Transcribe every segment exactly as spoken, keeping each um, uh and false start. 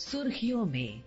सुर्खियों में।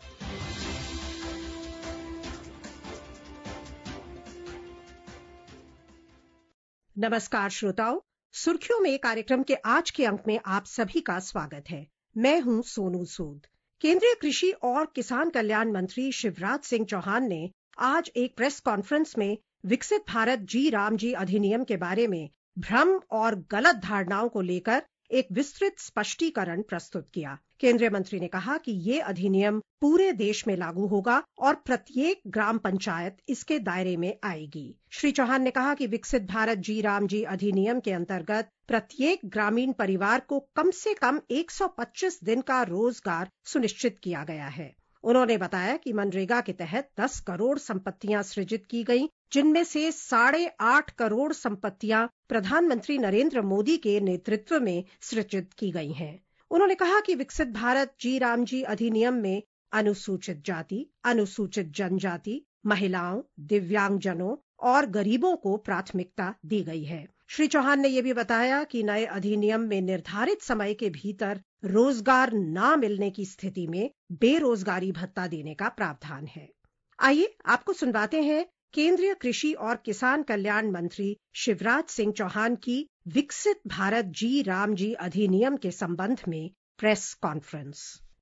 नमस्कार श्रोताओं, सुर्खियों में कार्यक्रम के आज के अंक में आप सभी का स्वागत है। मैं हूं सोनू सूद। केंद्रीय कृषि और किसान कल्याण मंत्री शिवराज सिंह चौहान ने आज एक प्रेस कॉन्फ्रेंस में विकसित भारत जी राम जी अधिनियम के बारे में भ्रम और गलत धारणाओं को लेकर एक विस्तृत स्पष्टीकरण प्रस्तुत किया। केंद्रीय मंत्री ने कहा कि ये अधिनियम पूरे देश में लागू होगा और प्रत्येक ग्राम पंचायत इसके दायरे में आएगी। श्री चौहान ने कहा कि विकसित भारत जी राम जी अधिनियम के अंतर्गत प्रत्येक ग्रामीण परिवार को कम से कम एक सौ पच्चीस दिन का रोजगार सुनिश्चित किया गया है। उन्होंने बताया कि मनरेगा के तहत दस करोड़ संपत्तियां सृजित की गईं, जिनमें से साढ़े आठ करोड़ संपत्तियां प्रधानमंत्री नरेंद्र मोदी के नेतृत्व में सृजित की गई हैं। उन्होंने कहा कि विकसित भारत जी राम जी अधिनियम में अनुसूचित जाति, अनुसूचित जनजाति, महिलाओं, दिव्यांगजनों और गरीबों को प्राथमिकता दी गई है। श्री चौहान ने यह भी बताया कि नए अधिनियम में निर्धारित समय के भीतर रोजगार न मिलने की स्थिति में बेरोजगारी भत्ता देने का प्रावधान है। आइए आपको सुनवाते हैं केंद्रीय कृषि और किसान कल्याण मंत्री शिवराज सिंह चौहान की विकसित भारत जी राम जी अधिनियम के संबंध में press conference.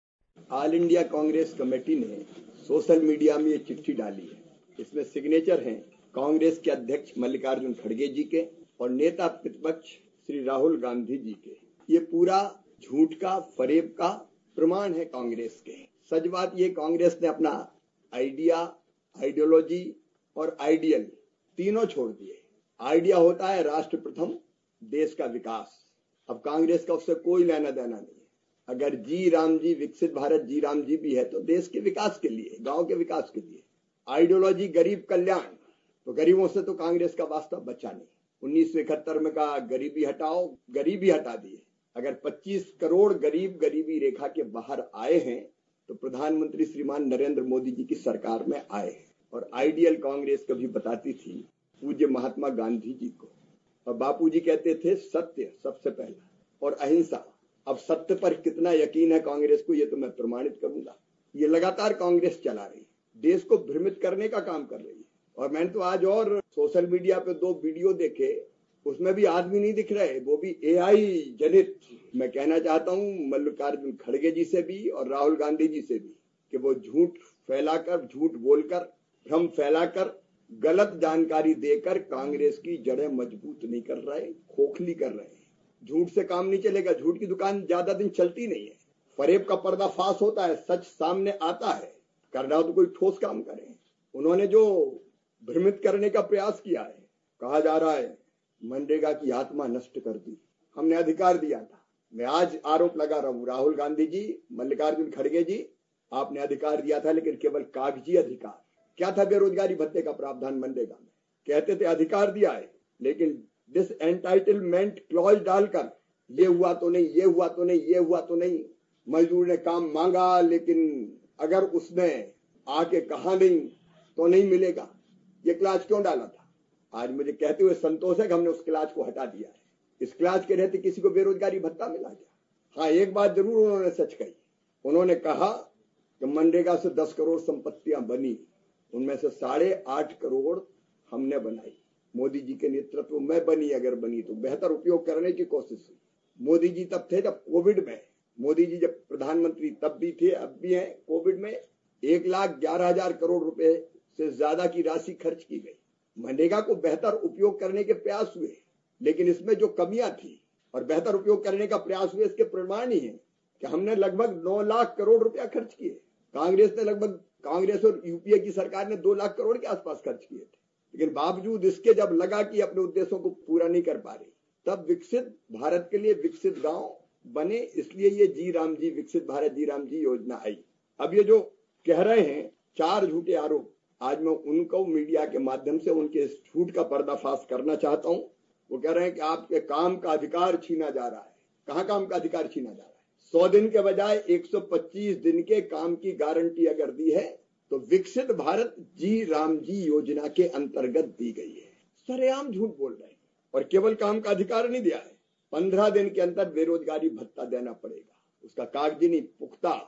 All India Congress committee ने सोशल मीडिया में ये चिट्ठी डाली है। इसमें सिग्नेचर हैं कांग्रेस के अध्यक्ष मल्लिकार्जुन खड़गे जी के और नेता प्रतिपक्ष श्री राहुल गांधी जी के। ये पूरा झूठ का, फरेब का प्रमाण है कांग्रेस के। सच बात ये, कांग्रेस ने अपना आइडिया, आइडियोलॉजी और आइडियल तीनों छोड़ दिए। आइडिया होता है राष्ट्र प्रथम, देश का विकास। अब कांग्रेस का उससे कोई लेना देना नहीं है। अगर जी राम जी, विकसित भारत जी राम जी भी है तो देश के विकास के लिए, गांव के विकास के लिए। आइडियोलॉजी गरीब कल्याण, तो गरीबों से तो कांग्रेस का वास्ता बचा नहीं। उन्नीस सौ इकहत्तर में कहा गरीबी हटाओ, गरीबी हटा दिए। अगर पच्चीस करोड़ गरीब गरीबी रेखा के बाहर आए हैं तो प्रधानमंत्री श्रीमान नरेंद्र मोदी जी की सरकार में आए हैं। और आइडियल कांग्रेस कभी बताती थी पूज्य महात्मा गांधी जी को, और बापूजी कहते थे सत्य सबसे पहला और अहिंसा। अब सत्य पर कितना यकीन है कांग्रेस को, ये तो मैं प्रमाणित करूंगा। ये लगातार कांग्रेस चला रही है, देश को भ्रमित करने का काम कर रही है। और मैंने तो आज और सोशल मीडिया पे दो वीडियो देखे, उसमें भी आदमी नहीं दिख रहे, वो भी एआई जनित। मैं कहना चाहता हूं मल्लिकार्जुन खड़गे जी से भी और राहुल गांधी जी से भी कि वो झूठ फैलाकर, झूठ बोलकर, भ्रम फैलाकर, गलत जानकारी देकर कांग्रेस की जड़ें मजबूत नहीं कर रहे, खोखली कर रहे हैं। झूठ से काम नहीं चलेगा, झूठ की दुकान ज्यादा दिन चलती नहीं है। फरेब का पर्दाफाश होता है, सच सामने आता है। करना हो तो कोई ठोस काम करे। उन्होंने जो भ्रमित करने का प्रयास किया है, कहा जा रहा है मनरेगा की आत्मा नष्ट कर दी, हमने अधिकार दिया था। मैं आज आरोप लगा रहा हूं, राहुल गांधी जी, मल्लिकार्जुन खड़गे जी, आपने अधिकार दिया था लेकिन केवल कागजी अधिकार। क्या था बेरोजगारी भत्ते का प्रावधान मनरेगा में? कहते थे अधिकार दिया है, लेकिन डिस एंटाइटलमेंट क्लॉज डालकर ये हुआ तो नहीं, ये हुआ तो नहीं, ये हुआ तो नहीं। मजदूर ने काम मांगा लेकिन अगर उसने आके कहा नहीं तो नहीं मिलेगा। ये क्लाज क्यों डाला था? आज मुझे कहते हुए संतोष है कि हमने उस क्लाज को हटा दिया है। इस क्लाज के रहते किसी को बेरोजगारी भत्ता मिला क्या? हाँ, एक बात जरूर उन्होंने सच कही। उन्होंने कहा कि मनरेगा से दस करोड़ संपत्तियां बनी, उनमें से साढ़े आठ करोड़ हमने बनाई। मोदी जी के नेतृत्व में बनी, अगर बनी तो बेहतर उपयोग करने की कोशिश हुई। मोदी जी तब थे जब कोविड में, मोदी जी जब प्रधानमंत्री तब भी थे, अब भी हैं। कोविड में एक लाख ग्यारह हजार करोड़ रुपए से ज्यादा की राशि खर्च की गई। मनरेगा को बेहतर उपयोग करने के प्रयास हुए, लेकिन इसमें जो कमियां थी और बेहतर उपयोग करने का प्रयास हुए, इसके प्रमाण ही है कि हमने लगभग नौ लाख करोड़ रुपया खर्च किए। कांग्रेस ने लगभग, कांग्रेस और यूपीए की सरकार ने दो लाख करोड़ के आसपास खर्च किए थे। लेकिन बावजूद इसके जब लगा कि अपने उद्देश्यों को पूरा नहीं कर पा रही, तब विकसित भारत के लिए विकसित गांव बने, इसलिए ये जी राम जी, विकसित भारत जी राम जी योजना आई। अब ये जो कह रहे हैं चार झूठे आरोप, आज मैं उनको मीडिया के माध्यम से उनके झूठ का पर्दाफाश करना चाहता हूं। वो कह रहे हैं कि आपके काम का अधिकार छीना जा रहा है। कहां काम का अधिकार छीना जा रहा है? सौ दिन के बजाय एक सौ पच्चीस दिन के काम की गारंटी अगर दी है तो विकसित भारत जी राम जी योजना के अंतर्गत दी गई है। सरेआम झूठ बोल रहे हैं। और केवल काम का अधिकार नहीं दिया है, पंद्रह दिन के अंदर बेरोजगारी भत्ता देना पड़ेगा। उसका कागजी नहीं, पुख्ता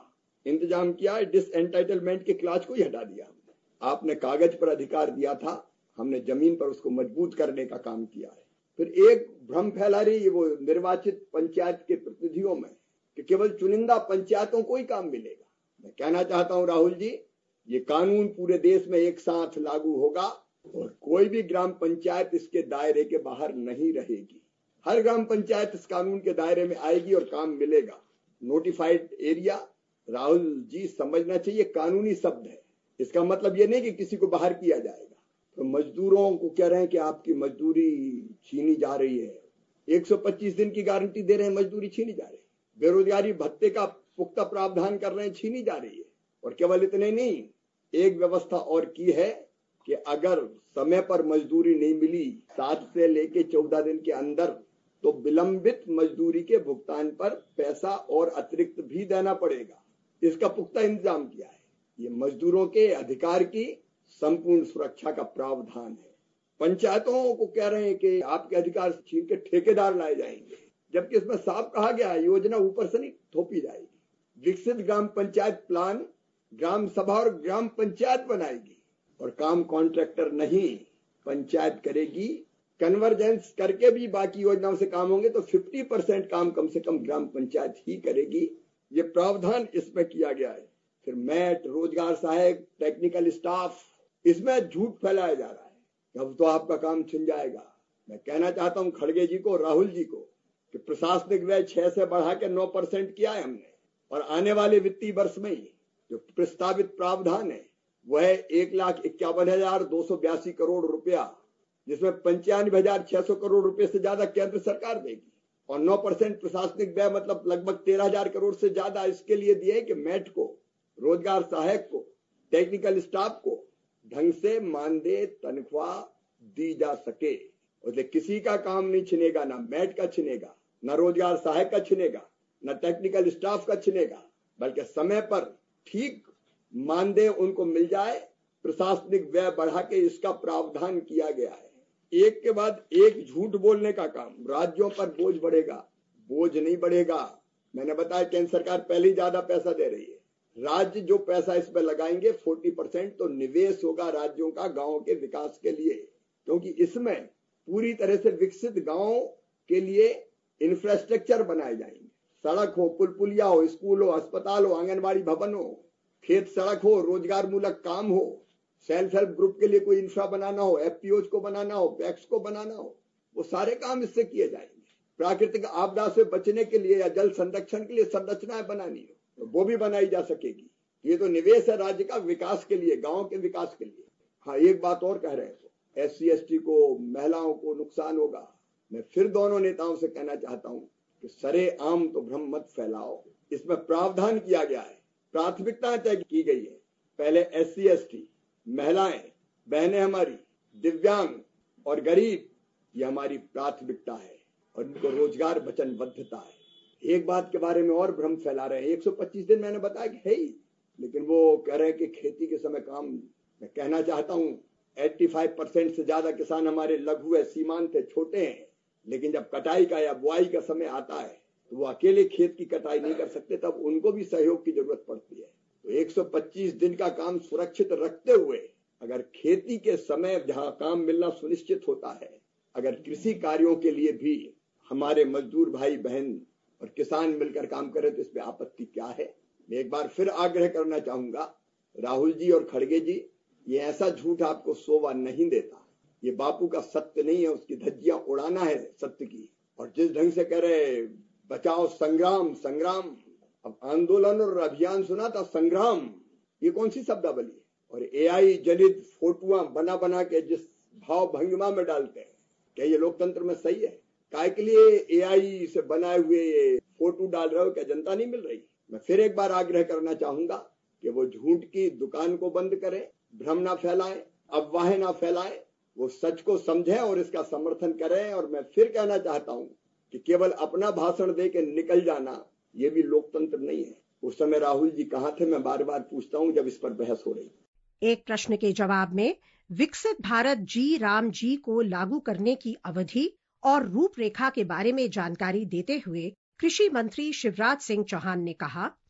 इंतजाम किया है, डिसएंटाइटलमेंट के क्लाज को ही हटा दिया हमने। आपने कागज पर अधिकार दिया था, हमने जमीन पर उसको मजबूत करने का काम किया है। फिर एक भ्रम फैला रही है वो निर्वाचित पंचायत के प्रतिनिधियों में कि केवल चुनिंदा पंचायतों को ही काम मिलेगा। मैं कहना चाहता हूं राहुल जी, ये कानून पूरे देश में एक साथ लागू होगा और कोई भी ग्राम पंचायत इसके दायरे के बाहर नहीं रहेगी। हर ग्राम पंचायत इस कानून के दायरे में आएगी और काम मिलेगा। नोटिफाइड एरिया, राहुल जी समझना चाहिए, कानूनी शब्द है। इसका मतलब ये नहीं कि किसी को बाहर किया जाएगा। तो मजदूरों को कह रहे हैं कि आपकी मजदूरी छीनी जा रही है, एक सौ पच्चीस दिन की गारंटी दे रहे हैं, मजदूरी छीनी जा रही है। बेरोजगारी भत्ते का पुख्ता प्रावधान कर रहे हैं, छीनी जा रही है। और केवल इतने नहीं, एक व्यवस्था और की है कि अगर समय पर मजदूरी नहीं मिली सात से लेके चौदह दिन के अंदर, तो विलंबित मजदूरी के भुगतान पर पैसा और अतिरिक्त भी देना पड़ेगा। इसका पुख्ता इंतजाम किया है। ये मजदूरों के अधिकार की संपूर्ण सुरक्षा का प्रावधान है। पंचायतों को कह रहे हैं कि आपके अधिकार छीन के ठेकेदार लाए जाएंगे, जबकि इसमें साफ कहा गया है योजना ऊपर से नहीं थोपी जाएगी। विकसित ग्राम पंचायत प्लान ग्राम सभा और ग्राम पंचायत बनाएगी और काम कॉन्ट्रैक्टर नहीं पंचायत करेगी। कन्वर्जेंस करके भी बाकी योजनाओं से काम होंगे तो पचास परसेंट काम कम से कम ग्राम पंचायत ही करेगी। ये प्रावधान इसमें किया गया है। फिर मैट, रोजगार सहायक, टेक्निकल स्टाफ, इसमें झूठ फैलाया जा रहा है, अब तो आपका काम छिन जाएगा। मैं कहना चाहता हूं खड़गे जी को, राहुल जी को, कि प्रशासनिक व्यय छह से बढ़ा के नौ परसेंट किया है हमने, और आने वाले वित्तीय वर्ष में ही जो प्रस्तावित प्रावधान है वह है एक लाख इक्यावन हजार दो सौ बयासी करोड़ रुपया, जिसमें पंचानवे हजार छह सौ करोड़ रुपए से ज्यादा केंद्र सरकार देगी, और नौ परसेंट प्रशासनिक व्यय मतलब लगभग तेरह हजार करोड़ से ज्यादा इसके लिए दिए कि मैट को, रोजगार सहायक को, टेक्निकल स्टाफ को ढंग से मानदेय तनख्वाह दी जा सके। और किसी का काम नहीं छिनेगा, ना मैट का छिनेगा, ना रोजगार सहायक का छिनेगा, ना टेक्निकल स्टाफ का छिनेगा, बल्कि समय पर ठीक मानदेय उनको मिल जाए। प्रशासनिक व्यय बढ़ा के इसका प्रावधान किया गया है। एक के बाद एक झूठ बोलने का काम, राज्यों पर बोझ बढ़ेगा, बोझ नहीं बढ़ेगा। मैंने बताया केंद्र सरकार पहले ही ज्यादा पैसा दे रही है। राज्य जो पैसा इसमें लगाएंगे चालीस परसेंट तो निवेश होगा राज्यों का गांव के विकास के लिए, क्योंकि इसमें पूरी तरह से विकसित गांव के लिए इंफ्रास्ट्रक्चर बनाए जाएंगे। सड़क हो, पुल पुलिया हो, स्कूल हो, अस्पताल हो, आंगनबाड़ी भवन हो, खेत सड़क हो, रोजगार मूलक काम हो, सेल्फ हेल्प ग्रुप के लिए कोई इंफ्रा बनाना हो, एफपीओज को बनाना हो, पैक्स को बनाना हो, वो सारे काम इससे किए जाएंगे। प्राकृतिक आपदा से बचने के लिए या जल संरक्षण के लिए संरचनाएं बनानी हो तो वो भी बनाई जा सकेगी। ये तो निवेश है राज्य का विकास के लिए, गांव के विकास के लिए। हाँ, एक बात और कह रहे हैं, एस सी एस टी को, महिलाओं को नुकसान होगा। मैं फिर दोनों नेताओं से कहना चाहता हूं कि सरे आम तो भ्रम मत फैलाओ। इसमें प्रावधान किया गया है, प्राथमिकताएं तय की गई है। पहले एस सी एस टी, महिलाएं, बहनें हमारी, दिव्यांग और गरीब, ये हमारी प्राथमिकता है और इनको रोजगार वचनबद्धता है। एक बात के बारे में और भ्रम फैला रहे हैं, एक सौ पच्चीस दिन मैंने बताया कि है ही, लेकिन वो कह रहे हैं कि खेती के समय काम। मैं कहना चाहता हूं पचासी परसेंट से ज्यादा किसान हमारे लघु है, सीमांत है, छोटे हैं, लेकिन जब कटाई का या बुआई का समय आता है तो वो अकेले खेत की कटाई नहीं कर सकते, तब उनको भी सहयोग की जरूरत पड़ती है। तो एक सौ पच्चीस दिन का काम सुरक्षित रखते हुए अगर खेती के समय जहां काम मिलना सुनिश्चित होता है, अगर कृषि कार्यों के लिए भी हमारे मजदूर भाई बहन और किसान मिलकर काम करें तो इसमें आपत्ति क्या है। मैं एक बार फिर आग्रह करना चाहूंगा, राहुल जी और खड़गे जी, ये ऐसा झूठ आपको शोभा नहीं देता। ये बापू का सत्य नहीं है, उसकी धज्जियां उड़ाना है सत्य की। और जिस ढंग से कह रहे बचाओ संग्राम संग्राम, अब आंदोलन और अभियान सुना था, संग्राम ये कौन सी शब्दावली है। और एआई जनित फोटुआं बना बना के जिस भाव भंगिमा में डालते हैं, क्या ये लोकतंत्र में सही है? काय के लिए एआई से बनाए हुए ये फोटो डाल रहे हो, क्या जनता नहीं मिल रही? मैं फिर एक बार आग्रह करना चाहूंगा कि वो झूठ की दुकान को बंद करें, भ्रम ना फैलाएं, अफवाहें ना फैलाएं, वो सच को समझें और इसका समर्थन करें। और मैं फिर कहना चाहता हूं कि केवल अपना भाषण दे के निकल जाना ये भी लोकतंत्र नहीं है। उस समय राहुल जी कहां थे, मैं बार बार पूछता हूं जब इस पर बहस हो रही। एक प्रश्न के जवाब में विकसित भारत जी राम जी को लागू करने की अवधि और रूपरेखा के बारे में जानकारी देते हुए कृषि मंत्री शिवराज सिंह चौहान ने कहा,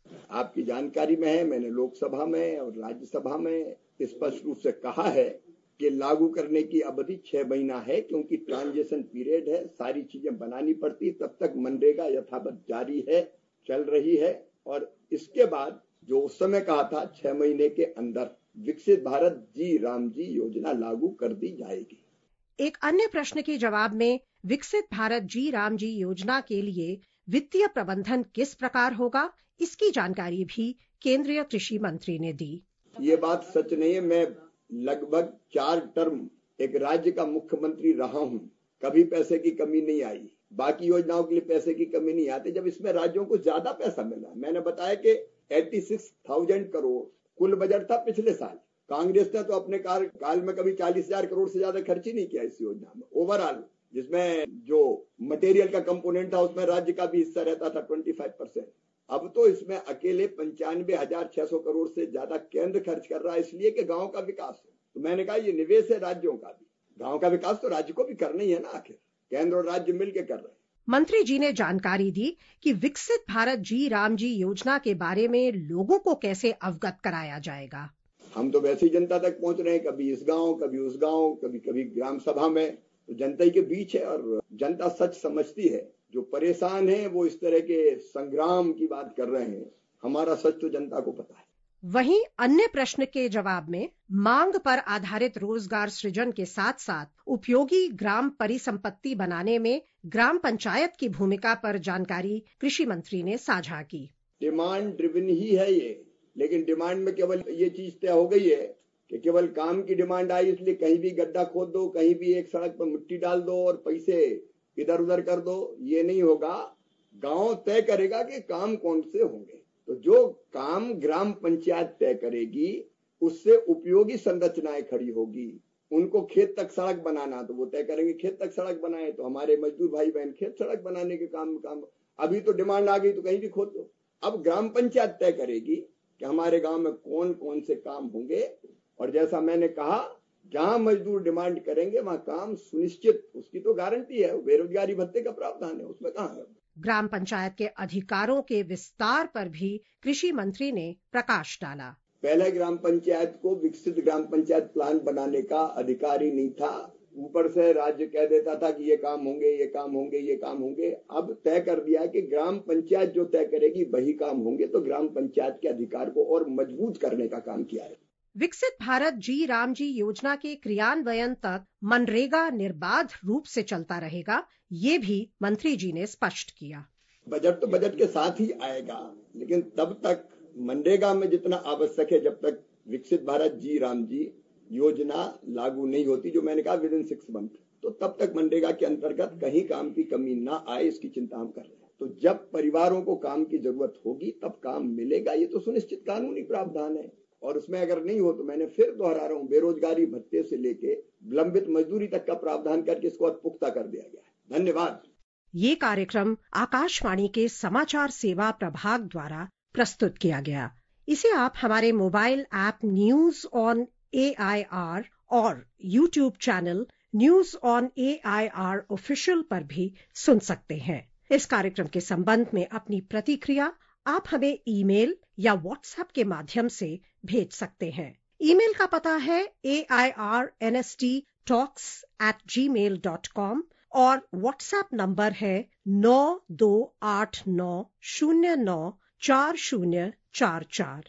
आपकी जानकारी में है, मैंने लोकसभा में और राज्यसभा में स्पष्ट रूप से कहा है कि लागू करने की अवधि छह महीना है, क्योंकि ट्रांजिशन पीरियड है, सारी चीजें बनानी पड़ती, तब तक मनरेगा यथावत जारी है, चल रही है। और इसके बाद जो उस समय कहा था छह महीने के अंदर विकसित भारत जी राम जी योजना लागू कर दी जाएगी। एक अन्य प्रश्न के जवाब में विकसित भारत जी राम जी योजना के लिए वित्तीय प्रबंधन किस प्रकार होगा, इसकी जानकारी भी केंद्रीय कृषि मंत्री ने दी। ये बात सच नहीं है। मैं लगभग चार टर्म एक राज्य का मुख्यमंत्री रहा हूं, कभी पैसे की कमी नहीं आई। बाकी योजनाओं के लिए पैसे की कमी नहीं आती जब इसमें राज्यों को ज्यादा पैसा मिला। मैंने बताया कि छियासी हज़ार करोड़ कुल बजट था पिछले साल। कांग्रेस ने तो अपने काल काल में कभी चालीस हजार करोड़ से ज्यादा खर्च ही नहीं किया इस योजना में। ओवरऑल जिसमें जो मटेरियल का कंपोनेंट था उसमें राज्य का भी हिस्सा रहता था पच्चीस परसेंट। अब तो इसमें अकेले पंचानवे हजार छह सौ करोड़ से ज्यादा केंद्र खर्च कर रहा है, इसलिए कि गांव का विकास हो। तो मैंने कहा ये निवेश है राज्यों का भी, गांव का विकास तो राज्य को भी करना ही है ना, आखिर केंद्र और राज्य मिलकर कर रहे हैं। मंत्री जी ने जानकारी दी कि विकसित भारत जी राम जी योजना के बारे में लोगों को कैसे अवगत कराया जाएगा। हम तो वैसे ही जनता तक पहुंच रहे हैं, कभी इस गांव, कभी उस गांव, कभी कभी ग्राम सभा में, तो जनता ही के बीच है और जनता सच समझती है। जो परेशान है वो इस तरह के संग्राम की बात कर रहे हैं, हमारा सच तो जनता को पता है। वहीं अन्य प्रश्न के जवाब में मांग पर आधारित रोजगार सृजन के साथ साथ उपयोगी ग्राम परिसंपत्ति बनाने में ग्राम पंचायत की भूमिका पर जानकारी कृषि मंत्री ने साझा की। डिमांड ड्रिवन ही है ये, लेकिन डिमांड में केवल ये चीज तय हो गई है कि केवल काम की डिमांड आई इसलिए कहीं भी गड्ढा खोद दो, कहीं भी एक सड़क पर मिट्टी डाल दो और पैसे इधर उधर कर दो, ये नहीं होगा। गांव तय करेगा कि काम कौन से होंगे। तो जो काम ग्राम पंचायत तय करेगी उससे उपयोगी संरचनाएं खड़ी होगी। उनको खेत तक सड़क बनाना तो वो तय करेंगे खेत तक सड़क बनाए, तो हमारे मजदूर भाई बहन खेत सड़क बनाने के काम काम अभी तो डिमांड आ गई तो कहीं भी खोद दो। अब ग्राम पंचायत तय करेगी कि हमारे गांव में कौन कौन से काम होंगे, और जैसा मैंने कहा जहां मजदूर डिमांड करेंगे वहां काम सुनिश्चित, उसकी तो गारंटी है। बेरोजगारी भत्ते का प्रावधान है, उसमें कहां है। ग्राम पंचायत के अधिकारों के विस्तार पर भी कृषि मंत्री ने प्रकाश डाला। पहले ग्राम पंचायत को विकसित ग्राम पंचायत प्लान बनाने का अधिकार ही नहीं था। ऊपर से राज्य कह देता था कि ये काम होंगे, ये काम होंगे, ये काम होंगे। अब तय कर दिया है कि ग्राम पंचायत जो तय करेगी वही काम होंगे। तो ग्राम पंचायत के अधिकार को और मजबूत करने का काम किया है। विकसित भारत जी राम जी योजना के क्रियान्वयन तक मनरेगा निर्बाध रूप से चलता रहेगा, ये भी मंत्री जी ने स्पष्ट किया। बजट तो बजट के साथ ही आएगा, लेकिन तब तक मनरेगा में जितना आवश्यक है, जब तक विकसित भारत जी राम जी योजना लागू नहीं होती, जो मैंने कहा विद इन सिक्स मंथ, तो तब तक मनरेगा के अंतर्गत कहीं काम की कमी ना आए, इसकी चिंता हम कर रहे हैं। तो जब परिवारों को काम की जरूरत होगी तब काम मिलेगा, ये तो सुनिश्चित कानूनी प्रावधान है। और उसमें अगर नहीं हो तो मैंने फिर दोहरा रहा हूं, बेरोजगारी भत्ते से लेके विलंबित मजदूरी तक का प्रावधान करके इसको और पुख्ता कर दिया गया है। धन्यवाद। ये कार्यक्रम आकाशवाणी के समाचार सेवा प्रभाग द्वारा प्रस्तुत किया गया। इसे आप हमारे mobile app news on A I R और YouTube channel news on A I R official पर भी सुन सकते हैं। इस कार्यक्रम के संबंध में अपनी प्रतिक्रिया आप हमें ईमेल या व्हाट्सएप के माध्यम से भेज सकते हैं। ईमेल का पता है A I R N S T talks at Gmail dot com और व्हाट्सएप नंबर है नौ दो आठ नौ शून्य नौ चार शून्य चार चार।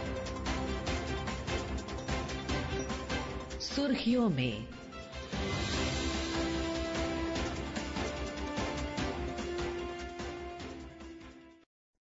सुर्खियों में